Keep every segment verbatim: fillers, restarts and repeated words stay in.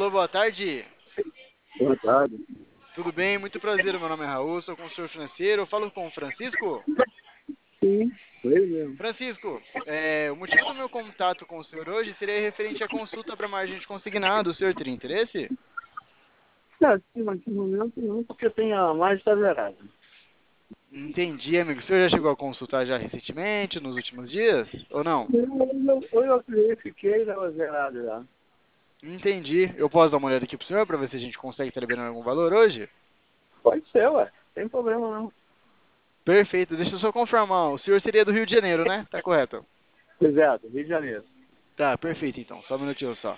Alô, boa tarde. Boa tarde. Tudo bem? Muito prazer, meu nome é Raul, sou consultor financeiro. Eu falo com o Francisco. Sim, foi ele mesmo. Francisco, é, o motivo do meu contato com o senhor hoje seria referente à consulta para margem de consignado. O senhor teria interesse? Não, sim, mas no momento não, porque tem a mais está zerada. Entendi, amigo. O senhor já chegou a consultar já recentemente, nos últimos dias? Ou não? Eu, eu, eu criei, fiquei, estava zerado já. Entendi. Eu posso dar uma olhada aqui pro senhor para ver se a gente consegue estar liberando algum valor hoje? Pode ser, ué. Tem problema não. Perfeito. Deixa eu só confirmar. O senhor seria do Rio de Janeiro, né? Tá correto. Exato, Rio de Janeiro. Tá, perfeito então. Só um minutinho só.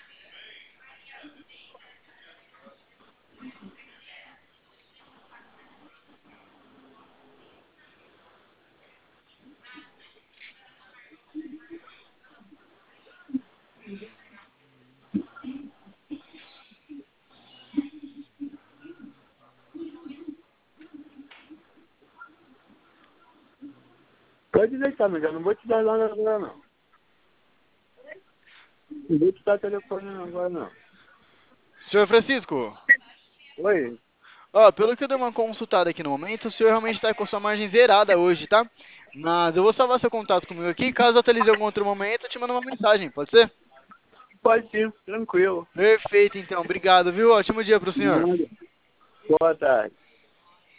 Pode deixar, mas eu não vou te dar nada agora não. Não vou te dar telefone agora não. Senhor Francisco, Oi? ó, pelo que eu dei uma consultada aqui no momento, o senhor realmente está com sua margem zerada hoje, tá? Mas eu vou salvar seu contato comigo aqui. Caso atualize em algum outro momento, eu te mando uma mensagem, pode ser? Pode sim, tranquilo. Perfeito, então. Obrigado, viu? Ótimo dia pro senhor. Nada. Boa tarde.